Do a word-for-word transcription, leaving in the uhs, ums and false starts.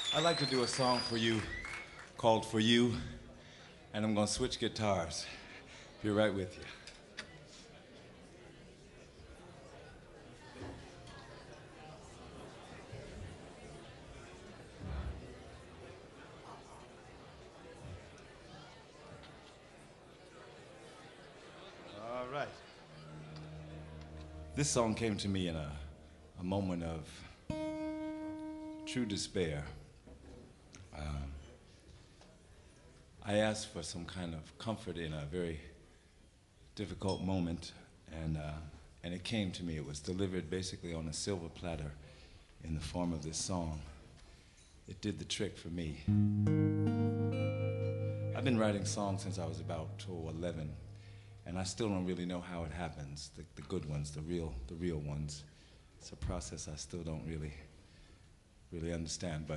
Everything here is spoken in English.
I'd like to do a song for you called For You, and I'm going to switch guitars. Be right with you. All right. This song came to me in a, a moment of true despair. Um, I asked for some kind of comfort in a very difficult moment, and, uh, and it came to me. It was delivered basically on a silver platter in the form of this song. It did the trick for me. I've been writing songs since I was about oh, eleven, and I still don't really know how it happens, the, the good ones, the real, the real ones. It's a process I still don't really, really understand. But